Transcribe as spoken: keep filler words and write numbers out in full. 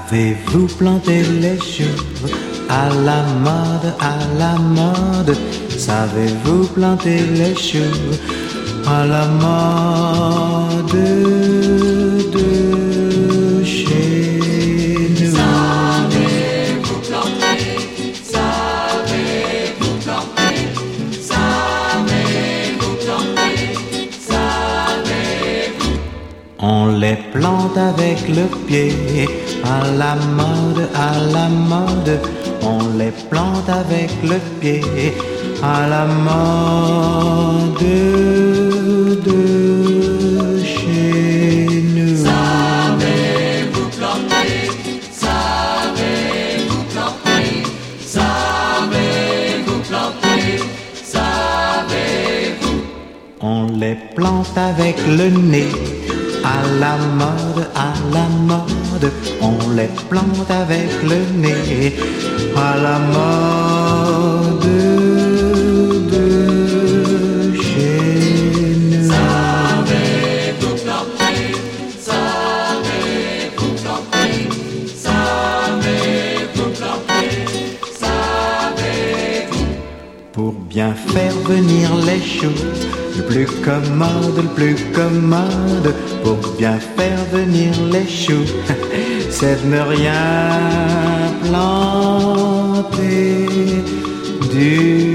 Savez-vous planter les choux à la mode, à la mode? Savez-vous planter les choux à la mode de chez nous? Savez-vous planter? Savez-vous planter? Savez-vous planter? Savez-vous? On les plante avec le pied, à la mode, à la mode. On les plante avec le pied, à la mode de chez nous. Savez-vous planter? Savez-vous planter? Savez-vous planter? Savez-vous? On les plante avec le nez, à la mode, à la mode. On les plante avec le nez, à la mode de chez nous. Savez-vous planter? Savez-vous planter? Savez-vous planter? Savez-vous? Pour bien faire venir les choux, le plus commode, le plus commode, pour bien faire venir les choux, c'est de ne rien planter du